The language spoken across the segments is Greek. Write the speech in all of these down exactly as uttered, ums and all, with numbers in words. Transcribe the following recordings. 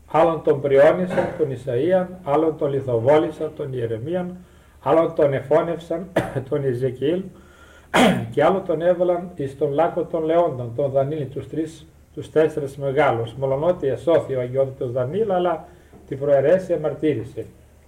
άλλον τον Πριόνισαν, τον Ισαΐαν, άλλον τον Λιθοβόλησαν, τον Ιερεμίαν, άλλον τον εφώνευσαν, τον Ιζεκιήλ, και άλλον τον έβαλαν εις τον λάκκο των Λεόντων, τον Δανίλη, τους τρεις, τους τέσσερις μεγάλους, μολονότι εσώθη ο αγιότητος Δανίλ, αλλά την προαιρέση εμαρτύρησε.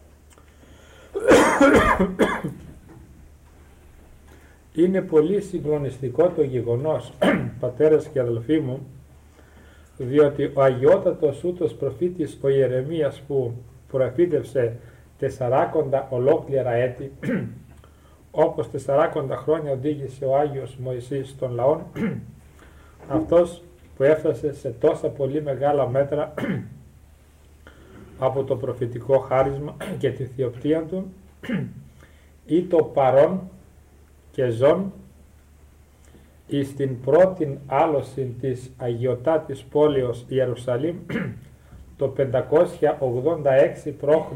Είναι πολύ συγκλονιστικό το γεγονός, πατέρες και αδελφοί μου, διότι ο αγιότατος ούτως προφήτης ο Ιερεμίας, που προεφήτευσε τεσσαράκοντα ολόκληρα έτη, όπως τεσσαράκοντα χρόνια οδήγησε ο Άγιος Μωυσής των λαών, αυτός που έφτασε σε τόσα πολύ μεγάλα μέτρα από το προφητικό χάρισμα και τη θειοπτία του, ή το παρόν και ζών εις την πρώτην άλωση της αγιωτάτης πόλεως Ιερουσαλήμ το πεντακόσια ογδόντα έξι π.Χ.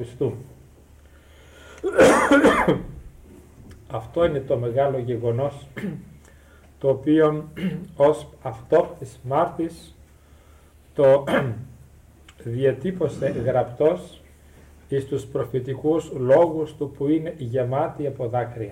Αυτό είναι το μεγάλο γεγονός, το οποίο ως αυτόπτης μάρτης το διατύπωσε γραπτός εις τους προφητικούς λόγους του, που είναι γεμάτοι από δάκρυα.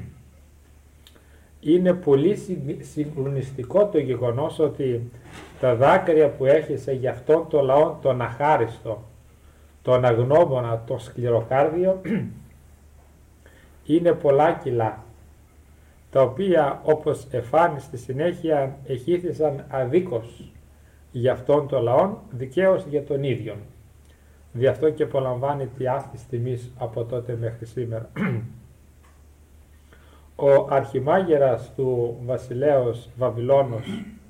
Είναι πολύ συγκλονιστικό το γεγονός ότι τα δάκρυα που έχισε για αυτόν το λαό τον αχάριστο, τον αγνώμονα, το σκληροκάρδιο, είναι πολλά κιλά, τα οποία, όπως εφάνει στη συνέχεια, εχήθησαν αδίκως για αυτόν τον λαό, δικαίως για τον ίδιον. Δι' αυτό και απολαμβάνει τη αύξηση τιμής από τότε μέχρι σήμερα. Ο αρχιμάγερας του βασιλέως Βαβυλώνος,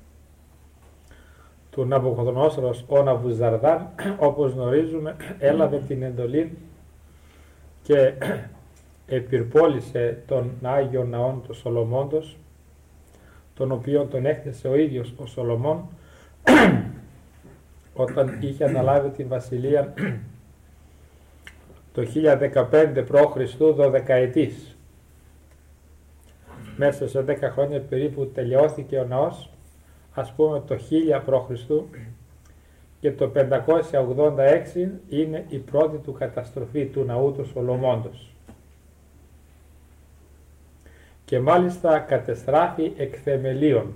του Ναβουχοδονόσορος, ο Ναβουζαρδάν, όπως γνωρίζουμε, έλαβε την εντολή και επιρπόλησε τον Άγιο Ναόν του Σολομώντος, τον οποίο τον έκτισε ο ίδιος ο Σολομών όταν είχε αναλάβει την βασιλεία το χίλια δεκαπέντε π.Χ. δωδεκαετής. Μέσα σε δέκα χρόνια περίπου τελειώθηκε ο ναός, ας πούμε το χίλια π.Χ. και το πεντακόσια ογδόντα έξι είναι η πρώτη του καταστροφή του ναού του Σολομώντος. Και μάλιστα κατεστράφη εκ θεμελίων.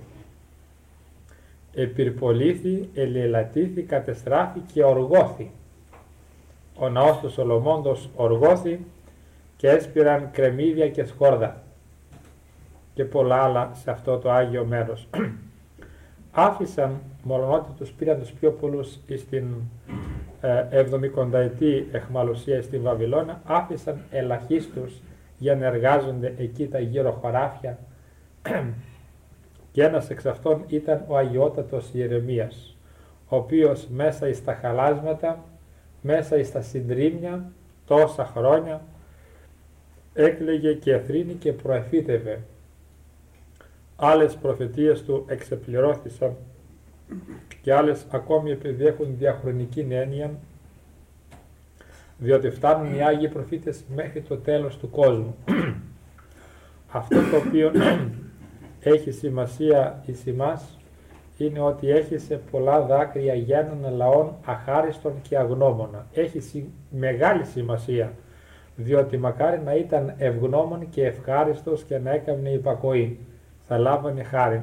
Επιρπολήθη, ελελατήθη, κατεστράφη και οργώθη. Ο ναός του Σολομώντος οργώθη και έσπηραν κρεμμύδια και σκόρδα και πολλά άλλα σε αυτό το Άγιο μέρος. Άφησαν, μολονότι τους πήραν τους πιο πολλούς στην ε, εβδομηκονταετή εχμαλωσία στην Βαβυλώνα, άφησαν ελαχίστους για να εργάζονται εκεί τα γύρω χωράφια, και ένας εξ αυτών ήταν ο αγιότατος Ιερεμίας, ο οποίος μέσα εις τα χαλάσματα, μέσα εις τα συντρίμμια τόσα χρόνια έκλαιγε και εθρύνη και προεφήτευε. Άλλες προφητείες του εξεπληρώθησαν και άλλες ακόμη επειδή έχουν διαχρονική έννοια, διότι φτάνουν οι Άγιοι προφήτες μέχρι το τέλος του κόσμου. Αυτό το οποίο έχει σημασία εις εμάς είναι ότι έχει σε πολλά δάκρυα για έναν λαόν αχάριστον και αγνώμονα. Έχει μεγάλη σημασία, διότι μακάρι να ήταν ευγνώμων και ευχάριστος και να έκαμνε υπακοή, θα λάβανε χάρη.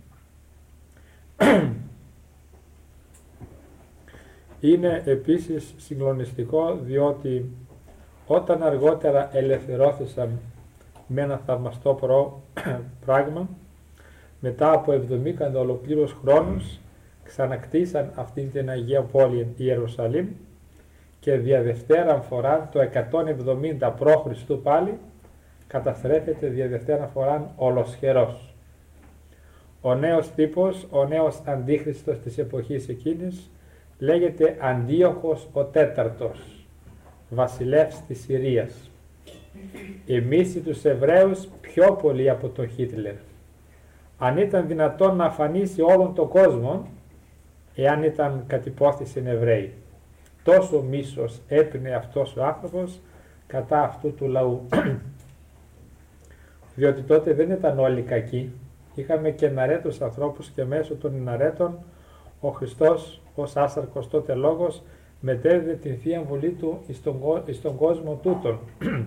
Είναι επίσης συγκλονιστικό, διότι όταν αργότερα ελευθερώθησαν με ένα θαυμαστό προ, πράγμα, μετά από εβδομήντα ολοκλήρους χρόνους ξανακτήσαν αυτήν την Αγία Πόλη Ιερουσαλήμ και δια δευτέραν φοράν το εκατόν εβδομήντα π.Χ. πάλι καταστρέφεται δια δευτέραν φοράν ολοσχερός. Ο νέος τύπος, ο νέος αντίχριστος της εποχής εκείνης λέγεται Αντίοχος ο τέταρτος, βασιλεύς της Συρίας. Εμίσει τους Εβραίους πιο πολύ από τον Χίτλερ. Αν ήταν δυνατόν να αφανίσει όλον τον κόσμο, εάν ήταν κατ' υπόθεση Εβραίοι. Τόσο μίσος έπινε αυτός ο άνθρωπος κατά αυτού του λαού. Διότι τότε δεν ήταν όλοι κακοί. Είχαμε και εναρέτους ανθρώπους και μέσω των εναρέτων ο Χριστός ως άσαρκος τότε λόγος μετέδιδε την Θεία Βουλή του εις τον κόσμο τούτον.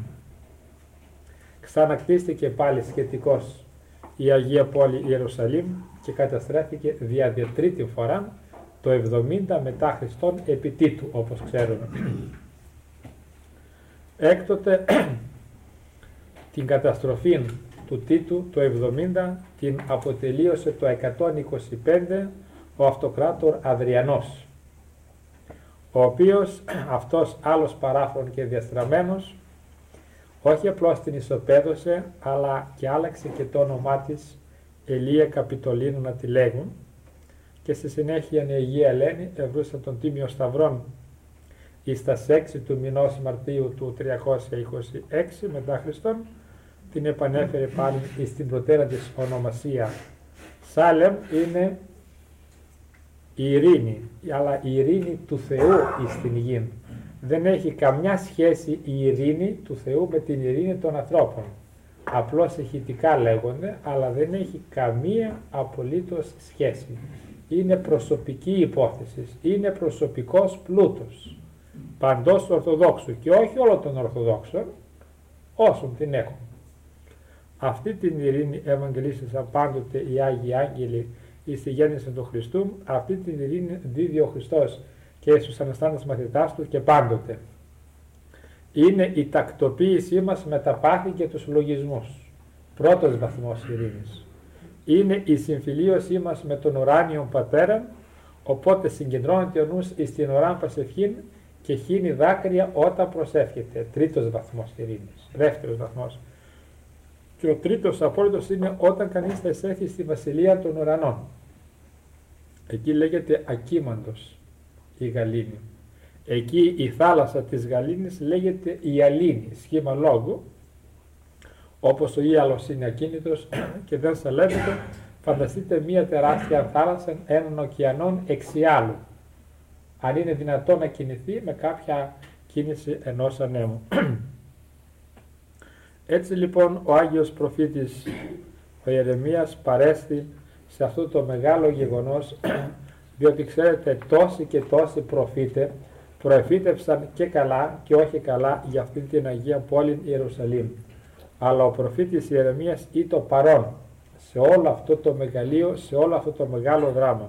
Ξανακτίστηκε πάλι σχετικώς η Αγία Πόλη Ιερουσαλήμ και καταστρέφηκε δια δε τρίτη φορά το εβδομήντα μετά Χριστόν επί Τίτου, όπως ξέρουμε. Έκτοτε την καταστροφή του Τίτου το εβδομήντα την αποτελείωσε το εκατόν είκοσι πέντε ο αυτοκράτορ Αδριανός, ο οποίος αυτός άλλος παράφρον και διαστραμμένος όχι απλώς την ισοπαίδωσε, αλλά και άλλαξε και το όνομά της Ελία Καπιτολίνου να τη λέγουν, και στη συνέχεια η Αγία Ελένη ευρούσαν τον Τίμιο Σταυρόν εις τας έξι του μηνός Μαρτίου του τριακόσια είκοσι έξι μετά Χριστόν, την επανέφερε πάλι στην προτέρα της ονομασία. Σάλεμ είναι η ειρήνη, αλλά η ειρήνη του Θεού εις την γη. Δεν έχει καμιά σχέση η ειρήνη του Θεού με την ειρήνη των ανθρώπων. Απλώς ηχητικά λέγονται, αλλά δεν έχει καμία απολύτως σχέση. Είναι προσωπική υπόθεση, είναι προσωπικός πλούτος παντός του Ορθοδόξου και όχι όλων των Ορθοδόξων, όσων την έχουν. Αυτή την ειρήνη ευαγγελίστησαν πάντοτε οι Άγιοι Άγγελοι εις τη γέννηση του Χριστού. Αυτή την ειρήνη δίδει ο Χριστός και στους αναστάντες μαθητάς του και πάντοτε. Είναι η τακτοποίησή μας με τα πάθη και τους λογισμούς. Πρώτος βαθμός ειρήνης. Είναι η συμφιλίωσή μας με τον ουράνιο Πατέρα, οπότε συγκεντρώνεται ο νους εις την ουράν προσευχήν και χύνει δάκρυα όταν προσεύχεται. Τρίτος βαθμός ειρήνης. Δεύτερος βαθμός. Και ο τρίτος απόλυτος είναι όταν κανείς θα εισέλθει στη βασιλεία των ουρανών. Εκεί λέγεται ακίμαντος η γαλήνη. Εκεί η θάλασσα της γαλήνης λέγεται η αλήνη, σχήμα λόγου, όπως ο ίαλος είναι ακίνητος και δεν σαλεύεται. Φανταστείτε μία τεράστια θάλασσα, έναν ωκεανόν εξιάλου, αν είναι δυνατόν να κινηθεί με κάποια κίνηση ενός ανέμου. Έτσι λοιπόν ο Άγιος Προφήτης ο Ιερεμίας παρέστη σε αυτό το μεγάλο γεγονός, διότι ξέρετε τόσοι και τόσοι προφήτε προεφήτευσαν και καλά και όχι καλά για αυτήν την Αγία Πόλη Ιερουσαλήμ. Αλλά ο προφήτης Ιερεμίας ήταν παρόν σε όλο αυτό το μεγαλείο, σε όλο αυτό το μεγάλο δράμα.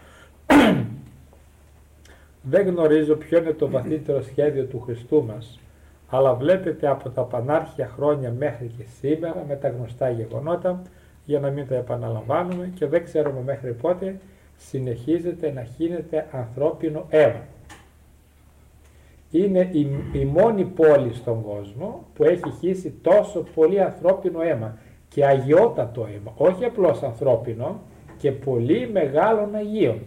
Δεν γνωρίζω ποιο είναι το βαθύτερο σχέδιο του Χριστού μας, αλλά βλέπετε από τα πανάρχια χρόνια μέχρι και σήμερα με τα γνωστά γεγονότα, για να μην τα επαναλαμβάνουμε, και δεν ξέρουμε μέχρι πότε συνεχίζεται να χύνεται ανθρώπινο αίμα. Είναι η, η μόνη πόλη στον κόσμο που έχει χύσει τόσο πολύ ανθρώπινο αίμα και αγιότατο αίμα, όχι απλώς ανθρώπινο, και πολύ μεγάλων Αγίων.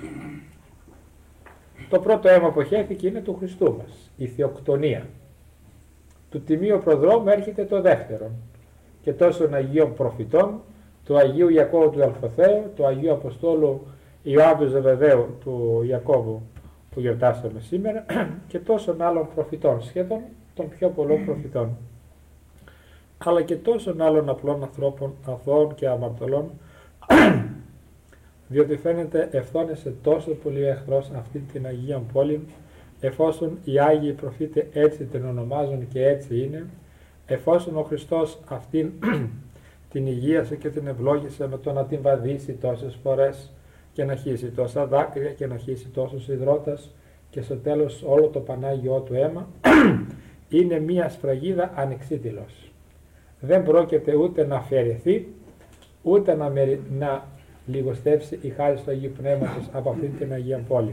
Το πρώτο αίμα που χέθηκε είναι του Χριστού μας, η θεοκτονία. Του Τιμίου Προδρόμου έρχεται το δεύτερο, και τόσων Αγίων Προφητών, του Αγίου Ιακώβου του Αλφοθέου, του Αγίου Αποστόλου Ιωάννου Ζεβεδαίου του Ιακώβου που γιορτάσαμε σήμερα, και τόσων άλλων προφητών, σχεδόν των πιο πολλών προφητών, αλλά και τόσων άλλων απλών ανθρώπων, αθώων και αμαρτωλών, διότι φαίνεται ευθώνησε τόσο πολύ ο εχθρός αυτή την Αγία Πόλη, εφόσον οι Άγιοι προφήτες έτσι την ονομάζουν και έτσι είναι, εφόσον ο Χριστός αυτήν την υγείασε και την ευλόγησε με το να την βαδίσει τόσες φορές και να χύσει τόσα δάκρυα και να χύσει τόσους υδρότας και στο τέλος όλο το Πανάγιό του αίμα, είναι μία σφραγίδα ανεξίτηλος. Δεν πρόκειται ούτε να αφαιρεθεί, ούτε να, μερι... να λιγοστεύσει η χάρη του Αγίου Πνεύματος από αυτήν την Αγία Πόλη.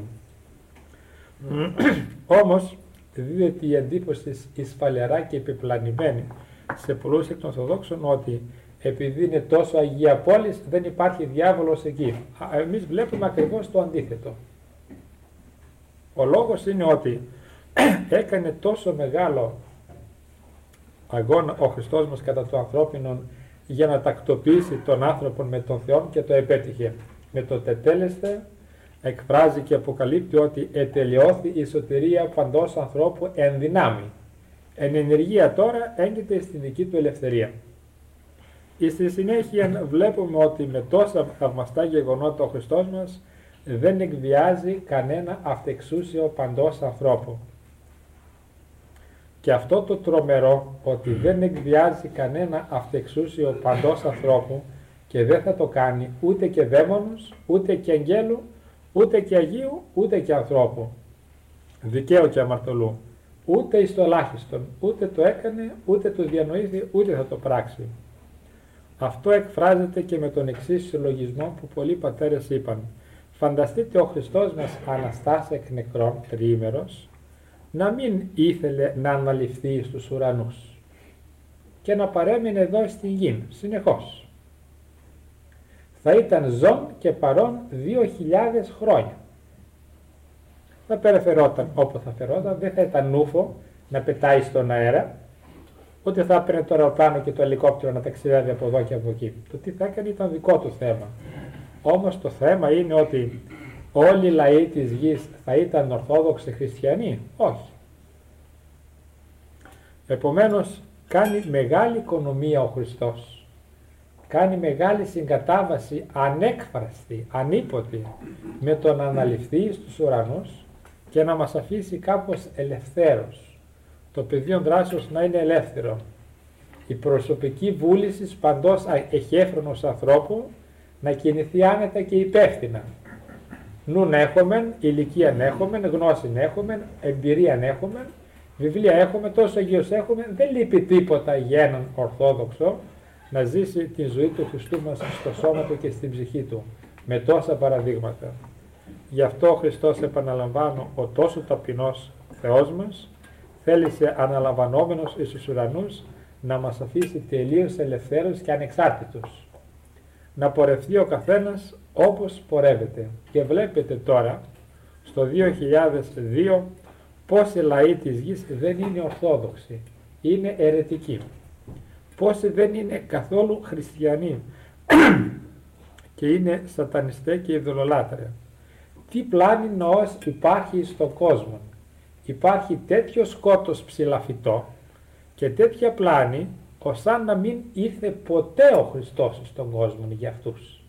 Όμως δίδεται η εντύπωση εισφαλερά και επιπλανημένη σε πολλούς εκ των Ορθοδόξων ότι επειδή είναι τόσο Αγία Πόλη δεν υπάρχει διάβολος εκεί. Εμείς βλέπουμε ακριβώς το αντίθετο. Ο λόγος είναι ότι έκανε τόσο μεγάλο αγώνα ο Χριστός μας κατά το ανθρώπινο για να τακτοποιήσει τον άνθρωπο με τον Θεό, και το επέτυχε. Με το τετέλεσθε εκφράζει και αποκαλύπτει ότι ετελειώθη η σωτηρία παντός ανθρώπου εν δυνάμει. Εν ενεργεία τώρα έγκυται στην δική του ελευθερία. Στη συνέχεια βλέπουμε ότι με τόσα θαυμαστά γεγονότα ο Χριστός μας δεν εκβιάζει κανένα αυτεξούσιο παντός ανθρώπου. Και αυτό το τρομερό, ότι δεν εκβιάζει κανένα αυτεξούσιο παντός ανθρώπου και δεν θα το κάνει ούτε και δαίμονος, ούτε και αγγέλου, ούτε και Αγίου, ούτε και ανθρώπου, δικαίου και αμαρτωλού, ούτε εις το ελάχιστον, ούτε το έκανε, ούτε το διανοήθη, ούτε θα το πράξει. Αυτό εκφράζεται και με τον εξής συλλογισμό που πολλοί πατέρες είπαν. Φανταστείτε ο Χριστός μας αναστάσει εκ νεκρών τριήμερος, να μην ήθελε να αναλυφθεί στους ουρανούς και να παρέμεινε εδώ στη γη συνεχώς. Θα ήταν ζών και παρών δύο χιλιάδες χρόνια. Θα περιφερόταν όπου θα φερόταν, δεν θα ήταν νούφο να πετάει στον αέρα, ούτε θα έπαιρνε το αεροπλάνο και το ελικόπτερο να ταξιδεύει από εδώ και από εκεί. Το τι θα έκανε ήταν δικό του θέμα. Όμως το θέμα είναι ότι όλοι οι λαοί της γης θα ήταν ορθόδοξοι χριστιανοί. Όχι. Επομένως κάνει μεγάλη οικονομία ο Χριστός. Κάνει μεγάλη συγκατάβαση ανέκφραστη, ανίποτη, με το να αναλυφθεί στους ουρανούς και να μας αφήσει κάπως ελευθέρως. Το πεδίο δράσεως να είναι ελεύθερο. Η προσωπική βούληση παντός εχέφρονος ανθρώπου να κινηθεί άνετα και υπεύθυνα. Νουν έχομεν, ηλικία έχομεν, γνώση έχομεν, εμπειρία έχομεν, βιβλία έχουμε, τόσο Αγίος έχουμε, δεν λείπει τίποτα για έναν Ορθόδοξο να ζήσει τη ζωή του Χριστού μας στο σώμα του και στην ψυχή του, με τόσα παραδείγματα. Γι' αυτό ο Χριστός, επαναλαμβάνω, ο τόσο ταπεινός Θεός μας, θέλησε αναλαμβανόμενος εις τους ουρανούς να μας αφήσει τελείως ελευθέρους και ανεξάρτητους. Να πορευτεί ο καθένας όπως πορεύεται. Και βλέπετε τώρα, στο δύο χιλιάδες δύο, πόσοι λαοί της γης δεν είναι ορθόδοξοι, είναι αιρετικοί. Πόσοι δεν είναι καθόλου χριστιανοί και είναι σατανιστές και ειδωλολάτρες. Τι πλάνη νοός υπάρχει στον κόσμο. Υπάρχει τέτοιο σκότος ψηλαφιτό και τέτοια πλάνη ως αν να μην ήρθε ποτέ ο Χριστός στον κόσμο για αυτούς.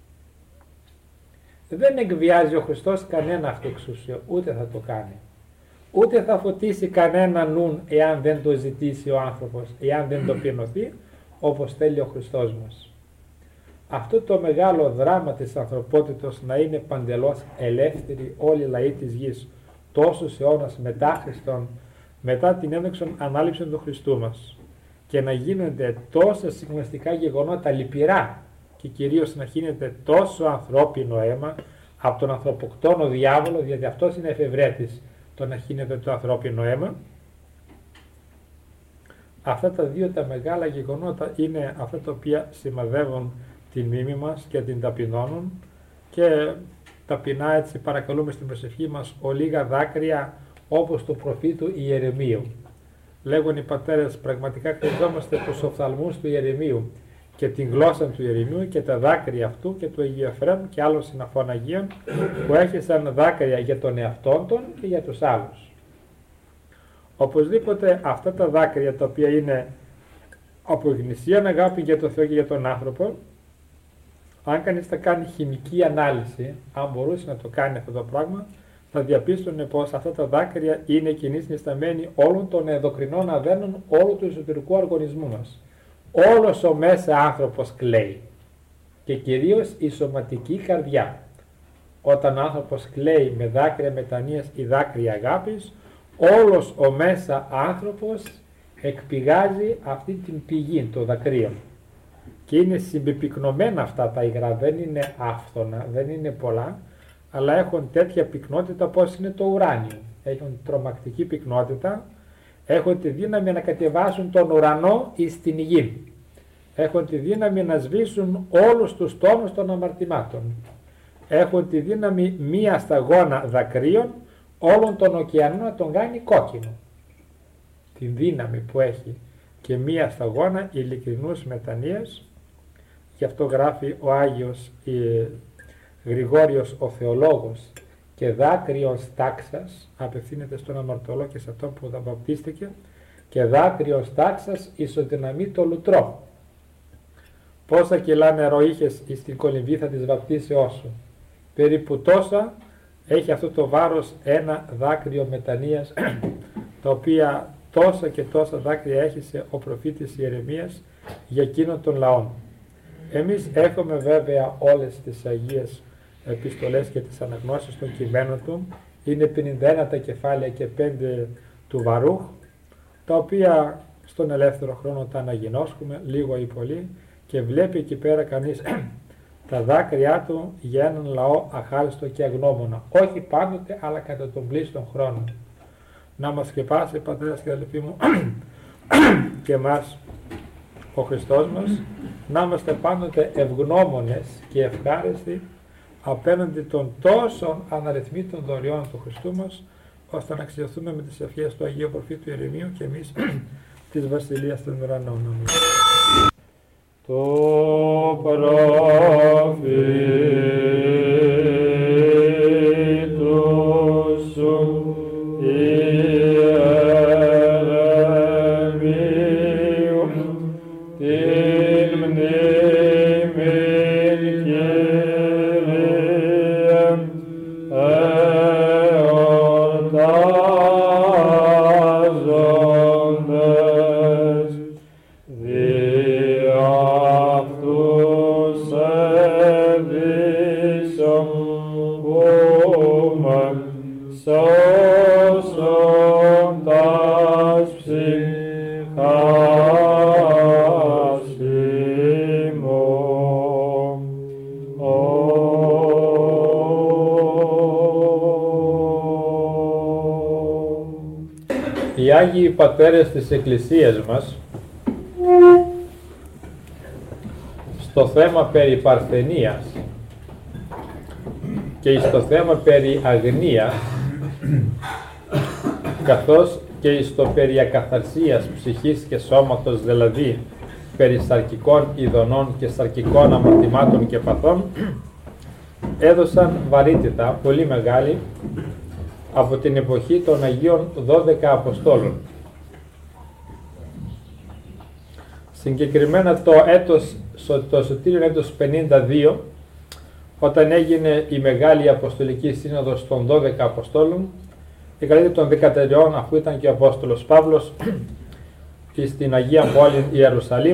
Δεν εκβιάζει ο Χριστός κανένα αυτοεξουσιο, ούτε θα το κάνει. Ούτε θα φωτίσει κανένα νουν εάν δεν το ζητήσει ο άνθρωπος, εάν δεν το πεινωθεί, όπως θέλει ο Χριστός μας. Αυτό το μεγάλο δράμα της ανθρωπότητος να είναι παντελώς ελεύθεροι όλοι οι λαοί της γης, τόσους αιώνας μετά Χριστόν, μετά την ένδοξον ανάληψη του Χριστού μας, και να γίνονται τόσα συγκλονιστικά γεγονότα λυπηρά και κυρίως να γίνεται τόσο ανθρώπινο αίμα από τον ανθρωποκτόνο διάβολο, γιατί αυτός είναι εφευρέτης το να γίνεται το ανθρώπινο αίμα. Αυτά τα δύο τα μεγάλα γεγονότα είναι αυτά τα οποία σημαδεύουν την μνήμη μας και την ταπεινώνουν, και ταπεινά έτσι παρακαλούμε στην προσευχή μας ολίγα δάκρυα όπως του προφήτου Ιερεμίου. Λέγουν οι πατέρες, πραγματικά χρειαζόμαστε τους οφθαλμούς του Ιερεμίου και την γλώσσα του Ιερεμίου και τα δάκρυα αυτού και του Αγίου Εφραίμ και άλλων συναφών Αγίων, που έχει σαν δάκρυα για τον εαυτόν των και για τους άλλους. Οπωσδήποτε αυτά τα δάκρυα, τα οποία είναι από γνησίαν αγάπη για τον Θεό και για τον άνθρωπο, αν κανείς θα κάνει χημική ανάλυση, αν μπορούσε να το κάνει αυτό το πράγμα, θα διαπίστωνε πως αυτά τα δάκρυα είναι κοινή συνισταμένη όλων των ενδοκρινών αδένων όλου του εσωτερικού οργανισμού μας. Όλος ο μέσα άνθρωπος κλαίει, και κυρίως η σωματική καρδιά. Όταν ο άνθρωπος κλαίει με δάκρυα μετανοίας ή δάκρυα αγάπης, όλος ο μέσα άνθρωπος εκπηγάζει αυτή την πηγή των δακρύων. Και είναι συμπεπυκνωμένα αυτά τα υγρά, δεν είναι άφθονα, δεν είναι πολλά, αλλά έχουν τέτοια πυκνότητα πως είναι το ουράνιο. Έχουν τρομακτική πυκνότητα, έχουν τη δύναμη να κατεβάσουν τον ουρανό εις την γη. Έχουν τη δύναμη να σβήσουν όλους τους τόνους των αμαρτημάτων. Έχουν τη δύναμη μία σταγόνα δακρύων όλων των ωκεανών να τον κάνει κόκκινο. Την δύναμη που έχει και μία σταγόνα ειλικρινούς μετανοίας. Γι' αυτό γράφει ο Άγιος ε, Γρηγόριος ο Θεολόγος, και δάκρυος τάξας, απευθύνεται στον αμαρτωλό και σε αυτόν που θα βαπτίστηκε, και δάκρυος τάξας ισοδυναμεί το λουτρό. Πόσα κιλά νερό είχες στην κολυμβήθα της βαπτίσεώς σου? Περίπου τόσα έχει αυτό το βάρος ένα δάκρυο μετανοίας, τα οποία τόσα και τόσα δάκρυα έχησε ο προφήτης Ιερεμίας για εκείνον των λαών. Εμείς έχουμε βέβαια όλες τις Αγίες επιστολές και τις αναγνώσεις των κειμένων του, είναι πενήντα ένα τα κεφάλαια και πέντε του Βαρούχ, τα οποία στον ελεύθερο χρόνο τα αναγινώσκουμε λίγο ή πολύ και βλέπει εκεί πέρα κανείς τα δάκρυά του για έναν λαό αχάριστο και αγνώμονα, όχι πάντοτε αλλά κατά τον πλήστον χρόνο. Να μας σκεπάσει, πατέρας και αδελφοί μου, και εμάς ο Χριστός μας, να είμαστε πάντοτε ευγνώμονες και ευχάριστοι απέναντι των τόσων αναριθμήτων δωριών του Χριστού μας, ώστε να αξιωθούμε με τις ευχές του Αγίου Προφήτου Ιερεμίου και εμείς της Βασιλείας των Ουρανών. Το προφήτου σου Ιερεμίου την μνήμη Κύριε εορτάζοντες δι' αυτούς εδίσσον πούμε σώσοντας ψυχάς ημών. Οι Άγιοι Πατέρες της Εκκλησίας μας στο θέμα περί παρθενίας και στο θέμα περί αγνίας, καθώς και στο περί ακαθαρσίας ψυχής και σώματος, δηλαδή περί σαρκικών ειδονών και σαρκικών αμαρτημάτων και παθών, έδωσαν βαρύτητα πολύ μεγάλη από την εποχή των Αγίων δώδεκα Αποστόλων. Συγκεκριμένα το έτος, το Σωτήριον έτος πενήντα δύο, όταν έγινε η Μεγάλη Αποστολική Σύνοδος των δώδεκα Αποστόλων, η καλύτερη των δικατηριών, αφού ήταν και ο Απόστολος Παύλος στην Αγία Πόλη Ιερουσαλήμ,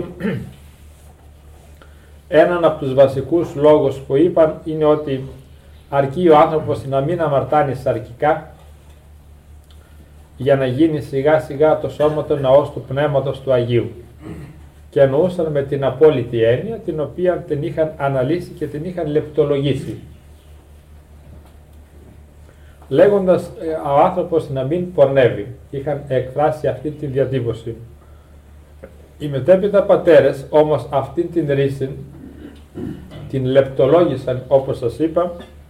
έναν από τους βασικούς λόγους που είπαν είναι ότι αρκεί ο άνθρωπος να μην αμαρτάνει σαρκικά για να γίνει σιγά σιγά το σώμα του ναός του Πνεύματος του Αγίου. Και εννοούσαν με την απόλυτη έννοια, την οποία την είχαν αναλύσει και την είχαν λεπτολογήσει, λέγοντας ο άνθρωπος να μην πορνεύει. Είχαν εκφράσει αυτή τη διατύπωση. Οι μετέπειτα πατέρες όμως αυτή την ρίση την λεπτολόγησαν, όπως σας είπα,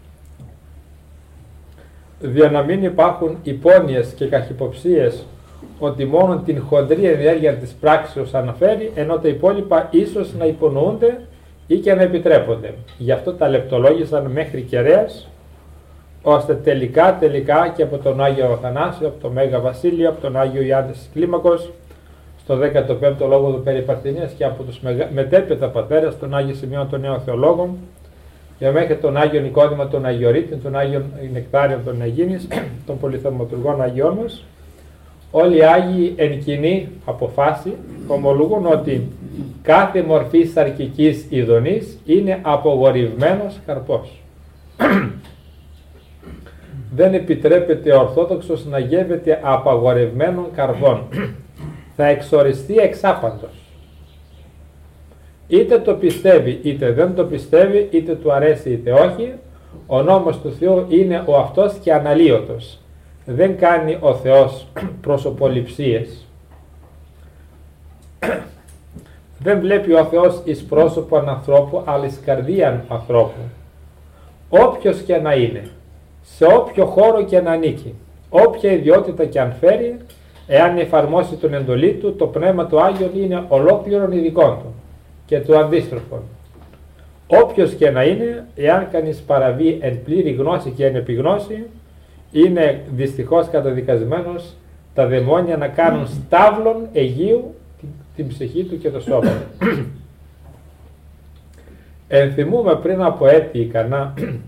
για να μην υπάρχουν υπόνοιες και καχυποψίες ότι μόνο την χοντρή ενέργεια της πράξεως αναφέρει, ενώ τα υπόλοιπα ίσως να υπονοούνται ή και να επιτρέπονται. Γι' αυτό τα λεπτολόγησαν μέχρι κεραίας, ώστε τελικά, τελικά και από τον Άγιο Αθανάσιο, από τον Μέγα Βασίλειο, από τον Άγιο Ιάννη της Κλίμακος, στο δέκατο πέμπτο λόγο του περί παρθενίας, και από τους μετέπειτα πατέρες, τον Άγιο Σημείων των Νέων Θεολόγων, και μέχρι τον Άγιο Νικόδημα τον Αγιορείτη, τον Άγιο Νεκτάριο των Αιγίνης, των πολυθαυματουργών Αγιών μας, όλοι οι Άγιοι εν κοινή αποφάση ομολογούν ότι κάθε μορφή σαρκικής ειδονής είναι απογορευμένος καρπός. Δεν επιτρέπεται ο Ορθόδοξος να γεύεται απαγορευμένων καρπών. Θα εξοριστεί εξάπαντος. Είτε το πιστεύει είτε δεν το πιστεύει, είτε του αρέσει είτε όχι, ο νόμος του Θεού είναι ο αυτός και αναλύωτος. Δεν κάνει ο Θεός προσωποληψίες. Δεν βλέπει ο Θεός εις πρόσωπον ανθρώπου, αλλά εις καρδίαν ανθρώπου. Όποιος και να είναι, σε όποιο χώρο και να ανήκει, όποια ιδιότητα και αν φέρει, εάν εφαρμόσει τον εντολή του, το Πνεύμα του Άγιον είναι ολόκληρον ειδικών του και του αντίστροφων. Όποιος και να είναι, εάν κανείς παραβεί εν πλήρη γνώση και εν επιγνώση, είναι δυστυχώς καταδικασμένος τα δαιμόνια να κάνουν στάβλον Αιγίου την, την ψυχή του και το σώμα του. Ενθυμούμε πριν από έτη ικανά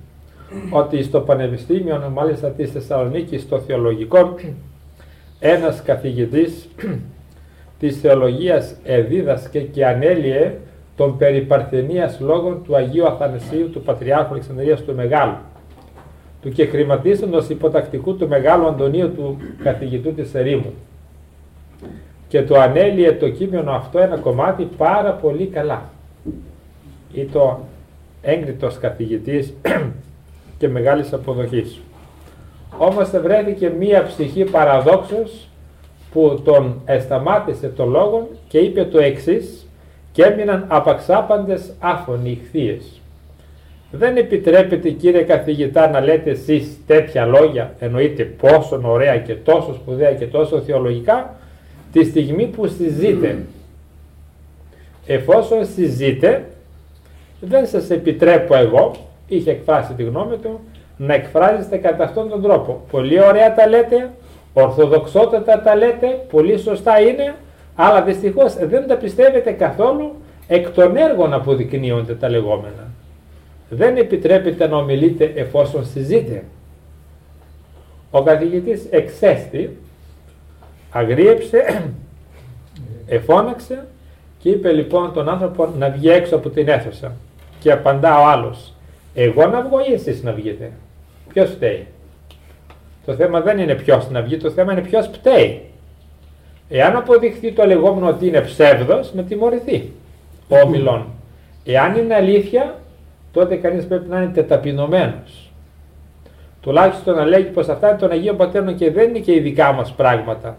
ότι στο Πανεπιστήμιο, μάλιστα της Θεσσαλονίκης, στο θεολογικό, ένας καθηγητής της θεολογίας εδίδασκε και ανέλυε των περί Παρθενίας λόγων του Αγίου Αθανασίου του Πατριάρχου Αλεξανδρίας του Μεγάλου, του κεκρηματίσαντος υποτακτικού του Μεγάλου Αντωνίου του καθηγητού της ερήμου, και το ανέλυε το κείμενο αυτό ένα κομμάτι πάρα πολύ καλά. Ήταν έγκριτος καθηγητής και μεγάλης αποδοχής. Όμως βρέθηκε μία ψυχή παραδόξως που τον εσταμάτησε το λόγο και είπε το εξής, και έμειναν απαξάπαντες άφωνοι ηχθείες. Δεν επιτρέπεται, κύριε καθηγητά, να λέτε εσείς τέτοια λόγια, εννοείται πόσο ωραία και τόσο σπουδαία και τόσο θεολογικά, τη στιγμή που συζείτε. Εφόσον συζείτε, δεν σας επιτρέπω εγώ, είχε εκφράσει τη γνώμη του, να εκφράζεστε κατά αυτόν τον τρόπο. Πολύ ωραία τα λέτε, ορθοδοξότατα τα λέτε, πολύ σωστά είναι, αλλά δυστυχώς δεν τα πιστεύετε καθόλου, εκ των έργων αποδεικνύονται τα λεγόμενα. Δεν επιτρέπεται να ομιλείτε εφόσον συζείτε. Ο καθηγητής εξέστη, αγρίεψε, εφώναξε και είπε λοιπόν τον άνθρωπο να βγει έξω από την αίθουσα. Και απαντά ο άλλος, εγώ να βγω ή εσείς να βγείτε? Ποιος φταίει? Το θέμα δεν είναι ποιος να βγει, το θέμα είναι ποιος πταίει. Εάν αποδειχθεί το λεγόμενο ότι είναι ψεύδος, να τιμωρηθεί ο ομιλών. Εάν είναι αλήθεια, τότε κανείς πρέπει να είναι τεταπεινωμένος. Τουλάχιστον να λέγει πως αυτά είναι των Αγίων Πατέρων και δεν είναι και οι δικά μας πράγματα.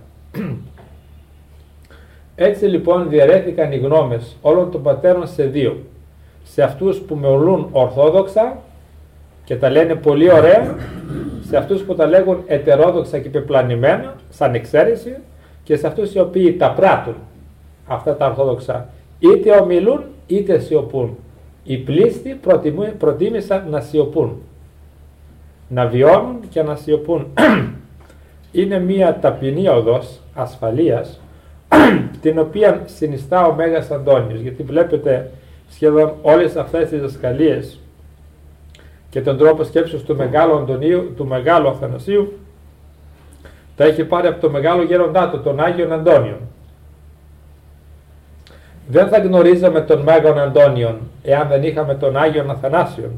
Έτσι λοιπόν διαιρέθηκαν οι γνώμες όλων των πατέρων σε δύο. Σε αυτούς που μεολούν ορθόδοξα και τα λένε πολύ ωραία, σε αυτούς που τα λέγουν ετερόδοξα και πεπλανημένα, σαν εξαίρεση, και σε αυτούς οι οποίοι τα πράττουν αυτά τα ορθόδοξα, είτε ομιλούν είτε σιωπούν. Οι πλήστοι προτίμησαν να σιωπούν, να βιώνουν και να σιωπούν. Είναι μία ταπεινή οδός ασφαλείας, την οποία συνιστά ο Μέγας Αντώνιος, γιατί βλέπετε σχεδόν όλες αυτές τις δασκαλίες και τον τρόπο σκέψης του Μεγάλου Αντωνίου, του Μεγάλου Αθανασίου, τα έχει πάρει από το Μεγάλο Γέροντά του, τον Άγιον Αντώνιον. Δεν θα γνωρίζαμε τον Μέγον Αντώνιον εάν δεν είχαμε τον Άγιον Αθανάσιον,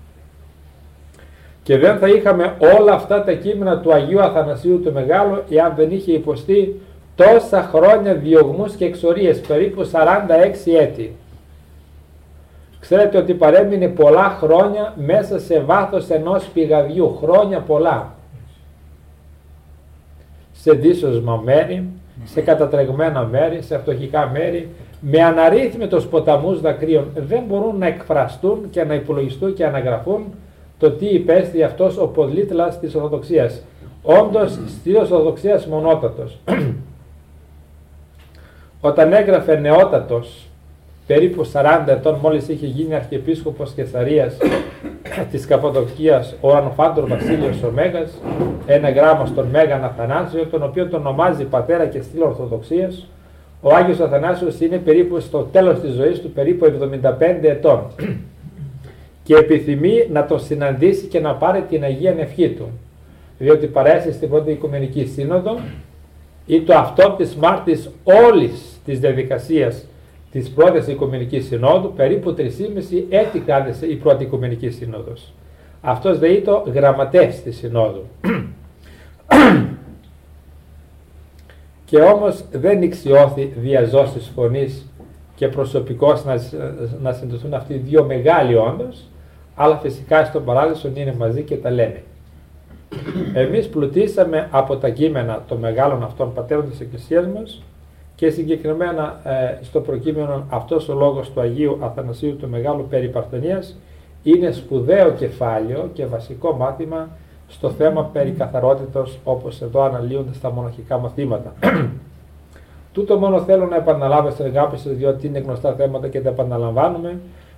και δεν θα είχαμε όλα αυτά τα κείμενα του Αγίου Αθανασίου του Μεγάλου εάν δεν είχε υποστεί τόσα χρόνια διωγμούς και εξορίες, περίπου σαράντα έξι έτη. Ξέρετε ότι παρέμεινε πολλά χρόνια μέσα σε βάθος ενός πηγαδιού, χρόνια πολλά. Σε δύσοσμα μέρη, σε κατατρεγμένα μέρη, σε φτωχικά μέρη, με αναρρύθμιτους ποταμούς δακρύων. Δεν μπορούν να εκφραστούν και να υπολογιστούν και να αναγραφούν το τι υπέστη αυτός ο πολίτλας της Ορθοδοξίας. Όντως στήλος Ορθοδοξίας μονότατος. Όταν έγραφε νεότατος, περίπου σαράντα ετών, μόλις είχε γίνει αρχιεπίσκοπος Καισαρίας της Καππαδοκίας, ο Ανοφάντορ Βασίλειος ο Μέγας, ένα γράμμα στον Μέγαν Αθανάσιο, τον οποίο τον ονομάζει πατέρα και στήλο Ορθοδοξίας. Ο Άγιος Αθανάσιος είναι περίπου στο τέλος της ζωής του, περίπου εβδομήντα πέντε ετών, και επιθυμεί να τον συναντήσει και να πάρει την Αγία Ευχή του, διότι παρέσει στην πρώτη Οικουμενική Σύνοδο, ή το αυτό της μάρτης όλης της διαδικασίας της πρώτης Οικουμενικής Συνόδου, περίπου τρεισήμισι έτη κράτησε η πρώτη Οικουμενική Σύνοδος. Αυτός δε ήταν γραμματεύς της Συνόδου. Και όμως δεν ηξιώθη διαζώσεις φωνής και προσωπικώς να, να συνδεθούν αυτοί οι δύο μεγάλοι όντως, αλλά φυσικά στον παράδεισο είναι μαζί και τα λένε. Εμείς πλουτίσαμε από τα κείμενα των μεγάλων αυτών πατέρων της Εκκλησίας μας, και συγκεκριμένα ε, στο προκείμενο αυτός ο λόγος του Αγίου Αθανασίου του Μεγάλου περί Παρθενίας είναι σπουδαίο κεφάλαιο και βασικό μάθημα στο θέμα περί καθαρότητος, όπως εδώ αναλύονται στα μοναχικά μαθήματα. Τούτο μόνο θέλω να επαναλάβω στην αγάπη σας, διότι είναι γνωστά θέματα και τα επαναλαμβάνουμε,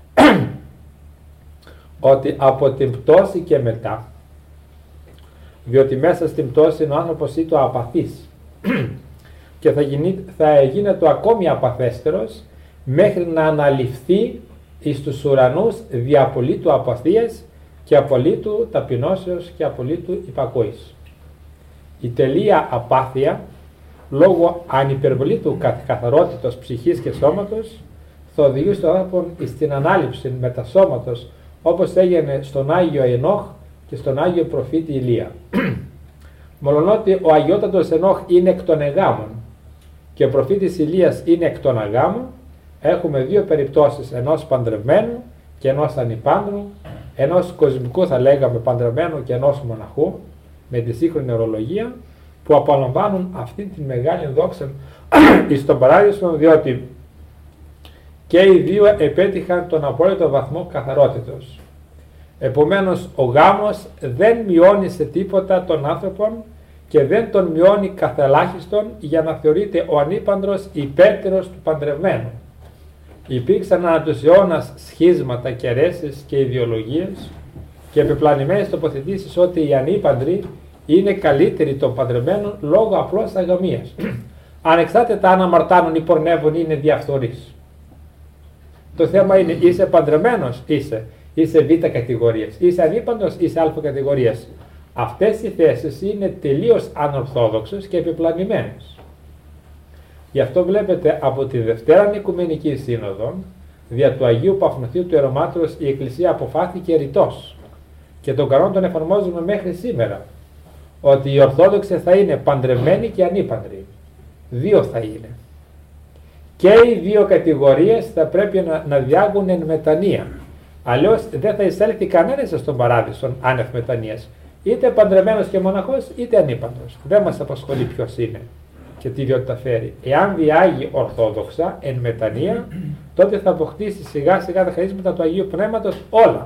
ότι από την πτώση και μετά, διότι μέσα στην πτώση είναι ο άνθρωπος ή το απαθής και θα, γίνει, θα γίνεται ακόμη απαθέστερος μέχρι να αναλυφθεί εις τους ουρανούς δια απολύτου απαθίας και απολύτου ταπεινώσεως και απολύτου υπακούης. Η τελεία απάθεια, λόγω ανυπερβολήτου καθαρότητος ψυχής και σώματος, θα οδηγήσει τον άνθρωπο στην ανάληψη μετασώματος, όπως έγινε στον Άγιο Ενόχ και στον Άγιο Προφήτη Ηλία. Μολονότι ο Αγιότατος Ενόχ είναι εκ των εγάμων και ο Προφήτης Ηλίας είναι εκ των αγάμων, έχουμε δύο περιπτώσεις, ενός παντρευμένου και ενός ανυπάντρου, ενός κοσμικού θα λέγαμε παντρευμένου και ενός μοναχού, με τη σύγχρονη ορολογία, που απολαμβάνουν αυτή τη μεγάλη δόξα εις τον παράδεισο, διότι και οι δύο επέτυχαν τον απόλυτο βαθμό καθαρότητος. Επομένως ο γάμος δεν μειώνει σε τίποτα τον άνθρωπον και δεν τον μειώνει καθελάχιστον για να θεωρείται ο ανήπαντρος υπέρτερος του παντρευμένου. Υπήρξαν ανά τους αιώνας σχίσματα και αιρέσεις και ιδεολογίες και επιπλανημένες τοποθετήσεις ότι οι ανήπαντροι είναι καλύτεροι των παντρεμένων λόγω απλώς αγαμίας. Ανεξάρτητα αν αμαρτάνουν ή πορνεύουν είναι διαφθορείς. Το θέμα είναι είσαι παντρεμένος, είσαι, είσαι β κατηγορίας, είσαι ανήπαντρος, είσαι α κατηγορίας. Αυτές οι θέσεις είναι τελείως ανορθόδοξες και επιπλανημένες. Γι' αυτό βλέπετε από τη Δευτέρα Οικουμενική Σύνοδο, δια του Αγίου Παφνοθείου του Ιερομάτρος, η Εκκλησία αποφάθηκε ρητός και τον κανόνα τον εφαρμόζουμε μέχρι σήμερα, ότι οι Ορθόδοξοι θα είναι παντρεμένοι και ανήπαντροι. Δύο θα είναι. Και οι δύο κατηγορίες θα πρέπει να, να διάγουν εν μετανία. Αλλιώς δεν θα εισέλθει κανένας στον παράδεισο άνευ μετανοίας. Είτε παντρεμένος και μοναχός, είτε ανήπαντρος. Δεν μας απασχολεί ποιος είναι και τι ιδιότητα φέρει. Εάν διάγει ορθόδοξα εν μετανία, τότε θα αποκτήσει σιγά σιγά τα χαρίσματα του Αγίου Πνεύματος όλα.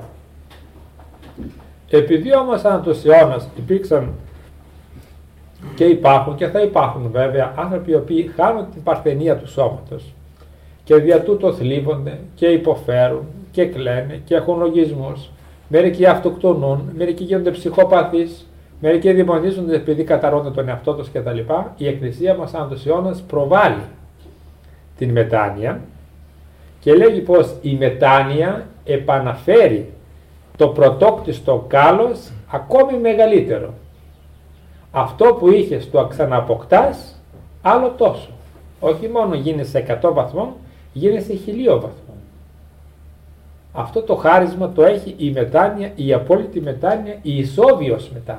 Επειδή όμως ανά τους αιώνας υπήρξαν και υπάρχουν και θα υπάρχουν βέβαια άνθρωποι οι οποίοι χάνουν την παρθενία του σώματος και δια τούτο θλίβονται και υποφέρουν και κλαίνε και έχουν λογισμούς, μερικοί αυτοκτονούν, μερικοί γίνονται ψυχοπαθείς, μερικοί δημονίζονται επειδή καταρρώνται τον εαυτό τους κτλ. Η Εκκλησία μας ανά τους αιώνας προβάλλει την μετάνοια και λέγει πως η μετάνοια επαναφέρει το πρωτόκτιστο κάλος ακόμη μεγαλύτερο. Αυτό που είχες το ξαναποκτάς άλλο τόσο. Όχι μόνο γίνεσαι σε εκατό βαθμών, γίνεσαι σε χιλίο βαθμών. Αυτό το χάρισμα το έχει η μετάνοια, η απόλυτη μετάνοια, η ισόβιος μετάνοια.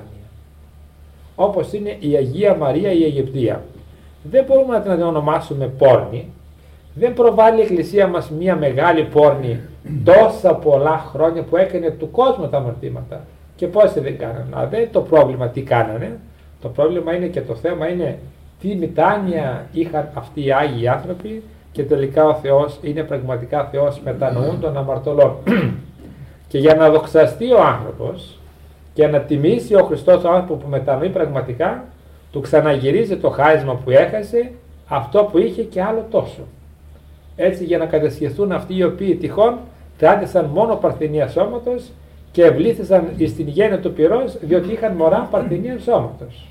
Όπως είναι η Αγία Μαρία η Αιγυπτία. Δεν μπορούμε να την ονομάσουμε πόρνη. Δεν προβάλλει η Εκκλησία μας μια μεγάλη πόρνη τόσα πολλά χρόνια που έκανε του κόσμου τα αμαρτήματα. Και πόσοι δεν κάνανε. Αλλά δεν είναι το πρόβλημα τι κάνανε. Το πρόβλημα είναι και το θέμα είναι τι μετάνοια είχαν αυτοί οι Άγιοι άνθρωποι και τελικά ο Θεός είναι πραγματικά Θεός μετανοούν των αμαρτωλών. Και για να δοξαστεί ο άνθρωπος και να τιμήσει ο Χριστός τον άνθρωπο που μετανοεί πραγματικά, του ξαναγυρίζει το χάρισμα που έχασε, αυτό που είχε και άλλο τόσο. Έτσι για να κατασχεθούν αυτοί οι οποίοι τυχόν κράτησαν μόνο παρθενία σώματος και ευλήθησαν στην γέννη του πυρός διότι είχαν μωρά παρθενία σώματος.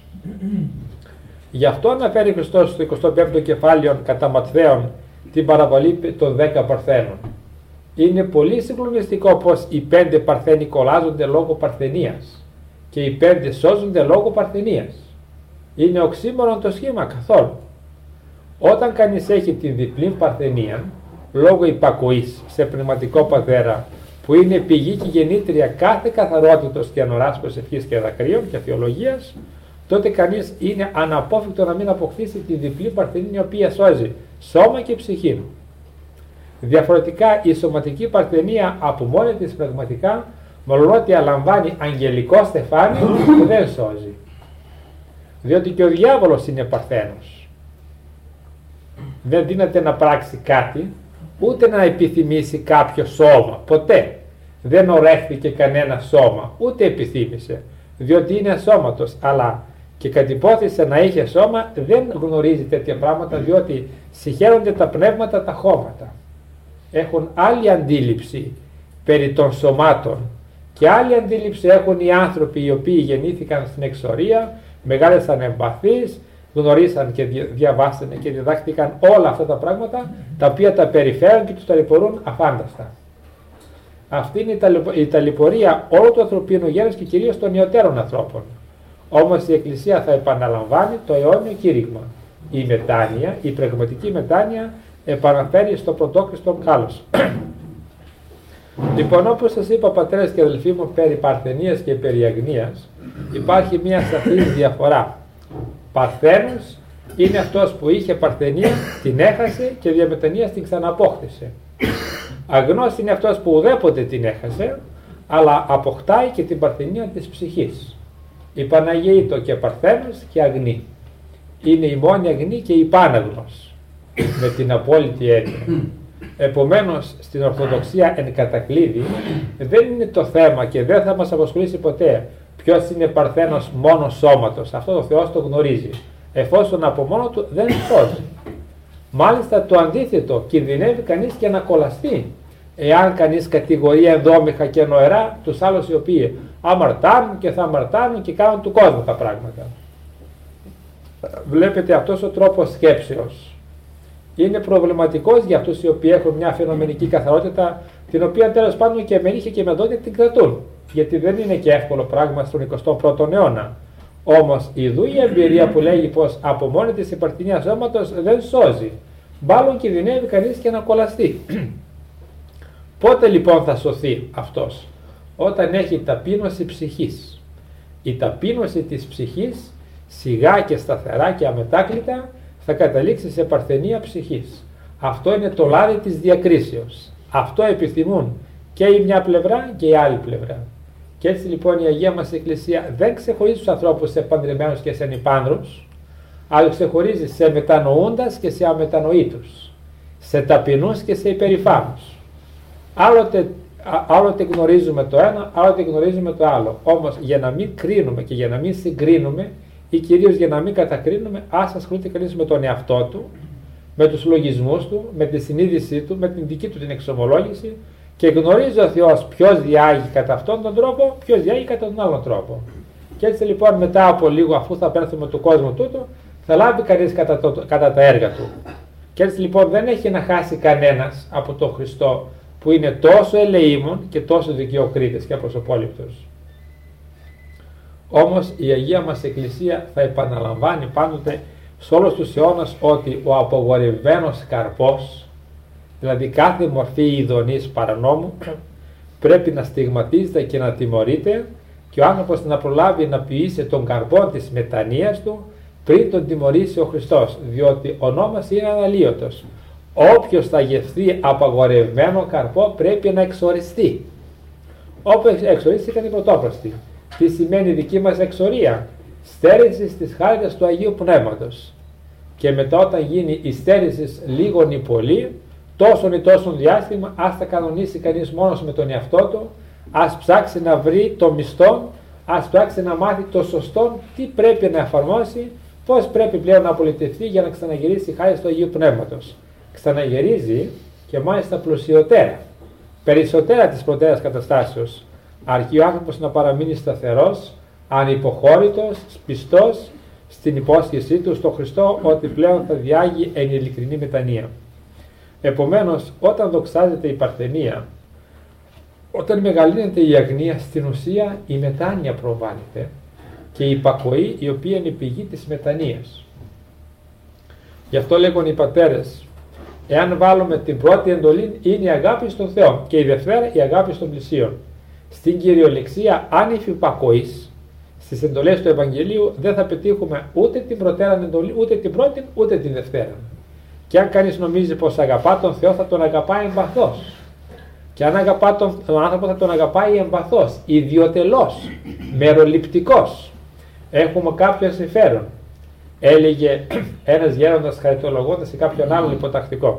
Γι' αυτό αναφέρει Χριστός στο εικοστό πέμπτο κεφάλαιο κατά Ματθαίον την παραβολή των δέκα παρθένων. Είναι πολύ συγκλονιστικό πως οι πέντε παρθένοι κολλάζονται λόγω παρθενίας και οι πέντε σώζονται λόγω παρθενίας. Είναι οξύμορον το σχήμα καθόλου. Όταν κανείς έχει την διπλή παρθενία λόγω υπακοής σε πνευματικό πατέρα που είναι πηγή και γεννήτρια κάθε καθαρότητος και ανοράς προσευχής και δακρύων και θεολογίας, τότε κανείς είναι αναπόφευκτο να μην αποκτήσει τη διπλή παρθενία η οποία σώζει σώμα και ψυχή. Διαφορετικά η σωματική παρθενία από μόνη της πραγματικά, μολονότι αλαμβάνει αγγελικό στεφάνι, δεν σώζει. Διότι και ο διάβολος είναι παρθένος. Δεν δύναται να πράξει κάτι, ούτε να επιθυμήσει κάποιο σώμα, ποτέ. Δεν ορέχθηκε κανένα σώμα, ούτε επιθύμησε, διότι είναι σώματος, αλλά και κατ' υπόθεση να είχε σώμα δεν γνωρίζει τέτοια πράγματα, διότι συγχαίρονται τα πνεύματα τα χώματα. Έχουν άλλη αντίληψη περί των σωμάτων και άλλη αντίληψη έχουν οι άνθρωποι οι οποίοι γεννήθηκαν στην εξορία, μεγάλωσαν εμπαθείς, γνωρίσαν και διαβάσανε και διδάχτηκαν όλα αυτά τα πράγματα τα οποία τα περιφέρουν και τους ταλαιπωρούν αφάνταστα. Αυτή είναι η ταλαιπωρία όλου του ανθρωπίνου γένους και κυρίως των νεωτέρων ανθρώπων. Όμως η Εκκλησία θα επαναλαμβάνει το αιώνιο κήρυγμα. Η μετάνοια, η πραγματική μετάνοια επαναφέρει στο πρωτόκριστο κάλος. Λοιπόν, όπως σας είπα, πατέρες και αδελφοί μου, περί παρθενίας και περί αγνίας, υπάρχει μια σαφής διαφορά. Παρθένος είναι αυτός που είχε παρθενία, την έχασε και διαμετανίας την ξαναπόκτησε. Αγνός είναι αυτός που ουδέποτε την έχασε, αλλά αποκτάει και την παρθενία της ψυχής. Η Παναγιήτο και Παρθένος και αγνή. Είναι η μόνη αγνή και η πάναγνος, με την απόλυτη έννοια. Επομένως, στην Ορθοδοξία εν κατακλείδη δεν είναι το θέμα και δεν θα μας απασχολήσει ποτέ ποιος είναι Παρθένος μόνο σώματος. Αυτό ο Θεός το γνωρίζει. Εφόσον από μόνο του δεν σώζει. Μάλιστα το αντίθετο, κινδυνεύει κανείς και να κολλαστεί εάν κανείς κατηγορεί ενδόμηχα και νοερά τους άλλους οι οποίοι αμαρτάνουν και θα αμαρτάνουν και κάνουν του κόσμου τα πράγματα. Βλέπετε, αυτός ο τρόπος σκέψεως είναι προβληματικός για αυτούς οι οποίοι έχουν μια φαινομενική καθαρότητα, την οποία τέλος πάντων και με νύχια και με δόντια την κρατούν, γιατί δεν είναι και εύκολο πράγμα στον εικοστό πρώτο αιώνα. Όμως ειδού η εμπειρία που λέγει πως από μόνη της η παρθενία σώματος δεν σώζει, μάλλον κινδυνεύει κανείς και να κολλαστεί. Πότε λοιπόν θα σωθεί αυτός? Όταν έχει ταπείνωση ψυχής. Η ταπείνωση της ψυχής σιγά και σταθερά και αμετάκλητα θα καταλήξει σε παρθενία ψυχής. Αυτό είναι το λάδι της διακρίσεως. Αυτό επιθυμούν και η μια πλευρά και η άλλη πλευρά. Και έτσι λοιπόν η Αγία μας Εκκλησία δεν ξεχωρίζει τους ανθρώπους σε παντρεμένους και σε ανυπάνδρους, αλλά ξεχωρίζει σε μετανοούντας και σε αμετανοήτους, σε ταπεινούς και σε υπερηφάνους. Άλλοτε, άλλοτε γνωρίζουμε το ένα, άλλοτε γνωρίζουμε το άλλο. Όμως για να μην κρίνουμε και για να μην συγκρίνουμε, ή κυρίως για να μην κατακρίνουμε, ας ασχολείται κανείς με τον εαυτό του, με τους λογισμούς του, με τη συνείδησή του, με την δική του την εξομολόγηση, και γνωρίζει ο Θεός ποιος διάγει κατά αυτόν τον τρόπο, ποιος διάγει κατά τον άλλον τρόπο. Και έτσι λοιπόν μετά από λίγο, αφού θα πέρθουμε του κόσμου τούτο, θα λάβει κανείς κατά, το, κατά τα έργα του. Και έτσι λοιπόν δεν έχει να χάσει κανένας από τον Χριστό, που είναι τόσο ελεήμων και τόσο δικαιοκρίτης και απροσωπόληπτος. Όμως η Αγία μας Εκκλησία θα επαναλαμβάνει πάντοτε σε όλους τους αιώνας ότι ο απογορευμένος καρπός, δηλαδή κάθε μορφή ειδονής παρανόμου, πρέπει να στιγματίζεται και να τιμωρείται, και ο άνθρωπος να προλάβει να ποιήσει τον καρπό της μετανοίας του πριν τον τιμωρήσει ο Χριστός, διότι ο νόμος είναι αναλύωτος. Όποιος θα γευθεί απαγορευμένο καρπό πρέπει να εξοριστεί. Όπως εξορίστηκαν οι πρωτόπλαστοι. Τι σημαίνει δική μας εξορία? Στέρηση της χάριτας του Αγίου Πνεύματος. Και μετά, όταν γίνει η στέρηση λίγον ή πολύ, τόσον ή τόσον διάστημα, ας τα κανονίσει κανείς μόνος με τον εαυτό του, ας ψάξει να βρει το μισθό, ας ψάξει να μάθει το σωστό, τι πρέπει να εφαρμόσει, πώς πρέπει πλέον να απολυτευτεί για να ξαναγυρίσει η χάρη του Αγίου Πνεύματος. Ξαναγυρίζει και μάλιστα πλουσιωτέρα, περισσότερα της προτέρας καταστάσεως, αρκεί ο άνθρωπος να παραμείνει σταθερός, ανυποχώρητος, πιστός στην υπόσχεσή του στον Χριστό ότι πλέον θα διάγει εν ειλικρινή μετανία. Επομένως, όταν δοξάζεται η παρθενία, όταν μεγαλύνεται η αγνία, στην ουσία η μετάνοια προβάλλεται και η υπακοή, η οποία είναι η πηγή της μετανοίας. Γι' αυτό λέγουν οι πατέρες, εάν βάλουμε την πρώτη εντολή είναι η αγάπη στον Θεό και η δευτέρα η αγάπη στον πλησίον. Στην κυριολεξία άνευ υπακοής, στις εντολές του Ευαγγελίου δεν θα πετύχουμε ούτε την προτέραν εντολή, ούτε την πρώτη, ούτε την δευτέρα. Και αν κανείς νομίζει πως αγαπά τον Θεό, θα τον αγαπάει εμπαθώς. Και αν αγαπά τον, τον άνθρωπο, θα τον αγαπάει εμπαθώς, ιδιωτελώς, μεροληπτικός. Έχουμε κάποιο συμφέρον. Έλεγε ένας γέροντας χαριτολογώντας σε κάποιον άλλον υποτακτικό.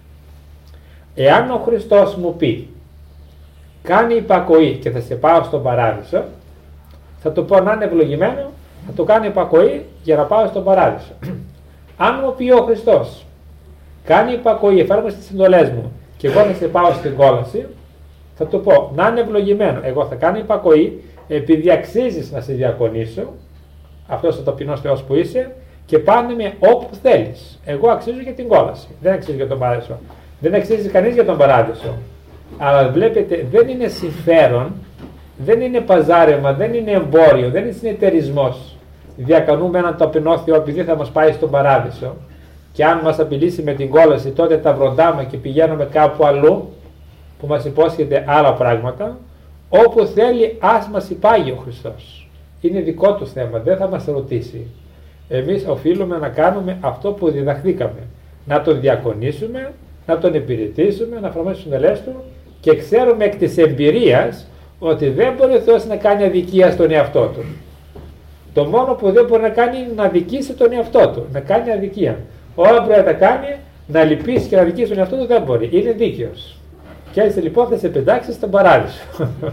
Εάν ο Χριστός μου πει κάνει υπακοή και θα σε πάω στον παράδεισο, θα του πω να είναι ευλογημένο, θα του κάνει υπακοή για να πάω στον παράδεισο. Αν μου πει ο Χριστός κάνει υπακοή, εφάρμοσε τις εντολές μου και εγώ θα σε πάω στην κόλαση, θα του πω να είναι ευλογημένο, εγώ θα κάνω υπακοή επειδή αξίζεις να σε διακονήσω, αυτός ο ταπεινός Θεός που είσαι, και πάνε με όπου θέλεις. Εγώ αξίζω για την κόλαση, δεν αξίζω για τον παράδεισο. Δεν αξίζει κανείς για τον παράδεισο. Αλλά βλέπετε, δεν είναι συμφέρον, δεν είναι παζάρεμα, δεν είναι εμπόριο, δεν είναι συνεταιρισμός. Διακανούμε έναν ταπεινό Θεό επειδή θα μας πάει στον παράδεισο, και αν μας απειλήσει με την κόλαση, τότε τα βροντάμε και πηγαίνουμε κάπου αλλού που μας υπόσχεται άλλα πράγματα. Όπου θέλει ας μας υπάγει ο Χριστός. Είναι δικό του θέμα, δεν θα μας ρωτήσει. Εμείς οφείλουμε να κάνουμε αυτό που διδαχθήκαμε. Να τον διακονήσουμε, να τον υπηρετήσουμε, να φρονούμε τις συνελές του, και ξέρουμε εκ της εμπειρίας ότι δεν μπορεί ο Θεός να κάνει αδικία στον εαυτό του. Το μόνο που δεν μπορεί να κάνει είναι να αδικήσει τον εαυτό του, να κάνει αδικία. Όλα μπορεί να τα κάνει, να λυπήσει και να αδικήσει τον εαυτό του δεν μπορεί. Είναι δίκαιος. Και έτσι λοιπόν θα σε πετάξει στον παράδεισο.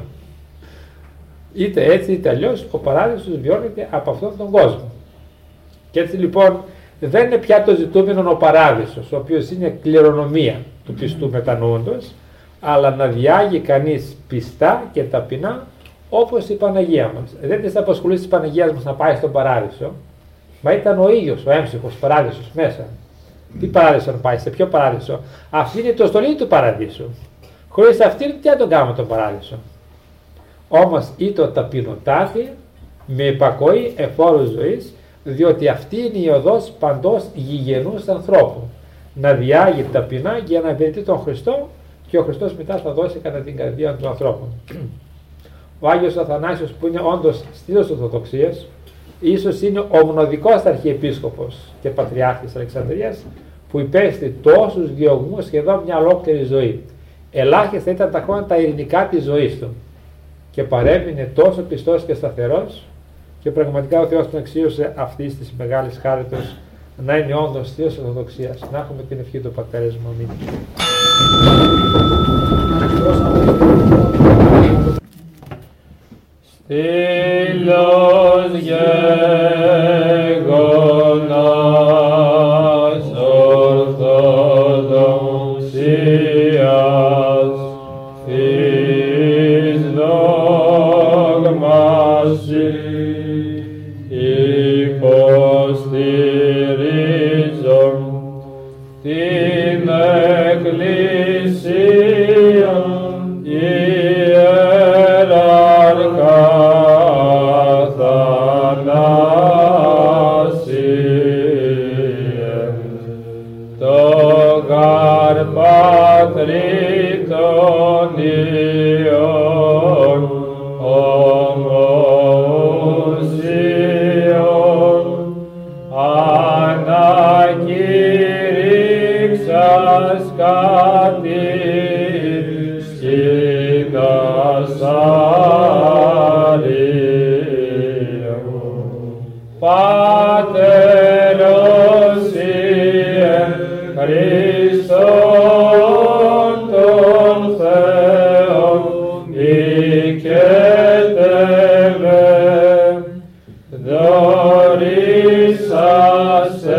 Είτε έτσι είτε αλλιώς ο παράδεισος βιώνεται από αυτόν τον κόσμο. Και έτσι λοιπόν δεν είναι πια το ζητούμενο ο παράδεισος, ο οποίος είναι κληρονομία του πιστού μετανοούντος, αλλά να διάγει κανείς πιστά και ταπεινά όπως η Παναγία μας. Δεν της απασχολήσει της Παναγίας μας να πάει στον παράδεισο, μα ήταν ο ίδιος ο έμψυχος παράδεισος μέσα. Τι παράδεισο να πάει, σε ποιο παράδεισο? Αυτή είναι το στολή του παραδείσου. Χωρίς αυτήν τι να τον κάνουμε τον παράδεισο? Όμως ή το ταπεινωτάτη με υπακοή εφόρου ζωής, διότι αυτή είναι η οδός παντός γηγενούς ανθρώπου. Να διάγει ταπεινά για να υπηρετεί τον Χριστό, και ο Χριστός μετά θα δώσει κατά την καρδία του ανθρώπου. Ο Άγιος Αθανάσιος, που είναι όντως στήλος Ορθοδοξίας, ίσως είναι ο μοναδικός αρχιεπίσκοπος και πατριάρχης Αλεξανδρίας που υπέστη τόσους διωγμούς σχεδόν μια ολόκληρη ζωή. Ελάχιστα ήταν τα χρόνια τα ειρηνικά της ζωής του και παρέμεινε τόσο πιστός και σταθερός, και πραγματικά ο Θεός τον εξίωσε αυτής της μεγάλης χάριτος να είναι όντως θείος Ορθοδοξίας. Να έχουμε την ευχή του πατέρισμου. Αμήν. Στήλος γέγονας Ορθοδοξίας, εις δόγμαση υποστηρίζον την Εκκλησία ιεραρχά Αθανάσιε, το γαρ Πατρί των Υιών ομοσίων, ανακηρύξας κάτι σκήνας Αρίου. Πατέρος Ιε Χριστόν τον Θεόν οικέτευε, δωρήσασε